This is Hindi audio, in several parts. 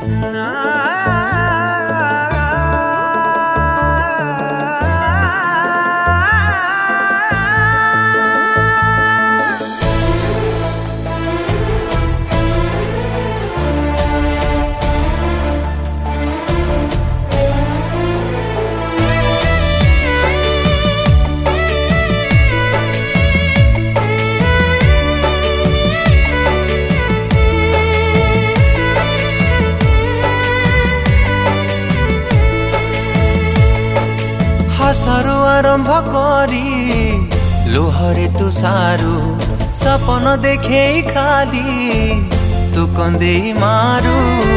हसरू आरंभ करी लुहरे तू सारू सपन देखे खाली तू कंदे मारू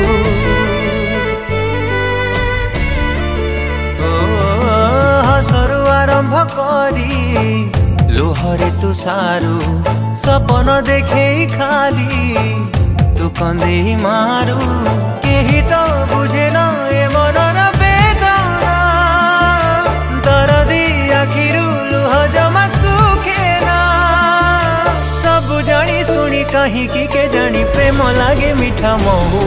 हसरू आरंभ करी लुहरे तू सारू सपन देखे खाली तू कंदे मारू केही तो बुझे न ए मनर बेदना दरदी आखिरु लुह जमा सुखेना सब जानी सुनी कहीं की के जानी प्रेम लागे मीठा महू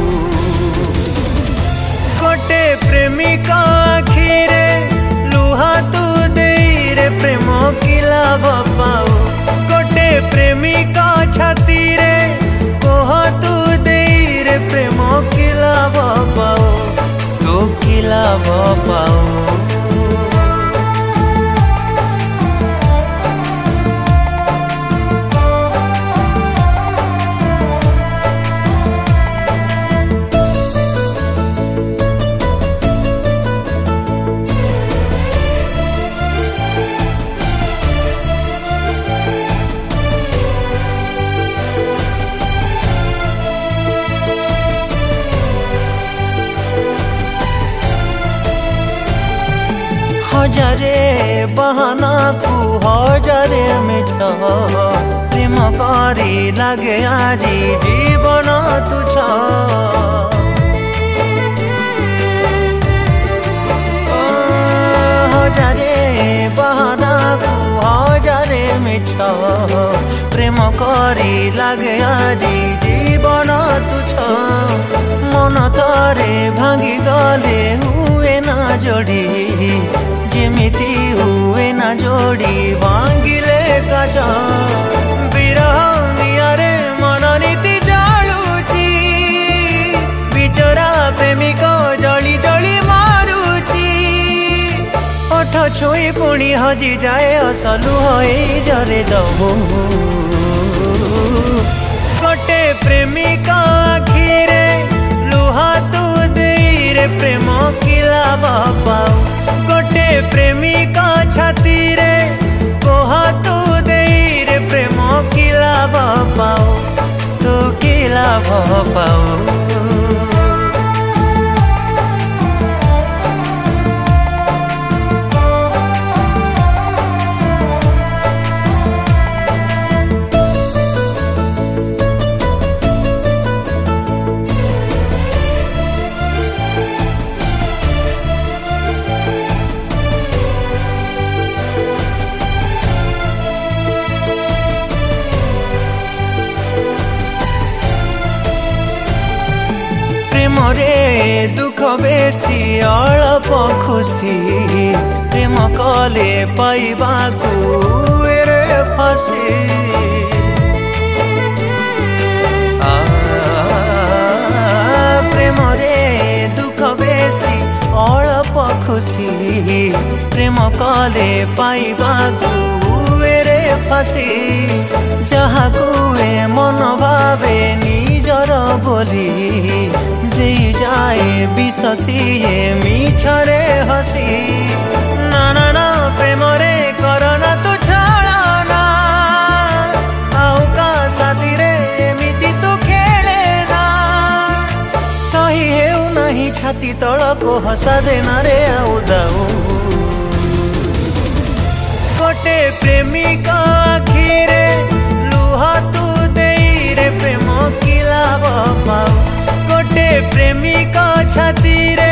गोटे प्रेमिका आखिरे लुहा तू देई रे प्रेम की लाभ पाओ गोटे प्रेमिका छाती रे कोह तू देई रे प्रेम की लाभ पाओ तो की लाभ पाओ हजारे बहाना को हजारे मिठ प्रेम करी लागे आजी जीवन तुझ हजारे बहाना को हजारे मिठ प्रेम करी लागे आजी जीवन तुझ मन थरे भांगी गले हुए ना जोड़ी जेमिति हुए ना जोड़ी भांगिले काच विरह नियारे मन नीति जालुची बिचरा प्रेमिक जली जली मारुची ओठ छुई पुणी हजी जाए असलु होई जरे लहू गोटे प्रेमिका आखिरे लुहा तू देई रे प्रेम की लाभ पाऊ गोटे प्रेमिका छाती रे कोह तू देई रे प्रेम की लाभ पाओ तू की लाभ पाओ प्रेमरे दुख बेसी अल्प खुशी प्रेम कले पाइबाकु रे फसी प्रेमरे दुख बेसी अल्प खुशी प्रेम कले पाइबाकु रे फसी जहाँ कुए मन भावे निजर बोली दे जाए विशसीए मिछरे हसी ना ना ना प्रेम रे करना तू छाड़ना आउ का साथी रे एमिति तू खेले ना सही हेउ नहीं छाती तल को हसा देना रे आउ दाऊ गोटे प्रेमिका आखिरे लुहा तू देई रे प्रेम की लाभ पाऊ गोटे प्रेमिका छाती रे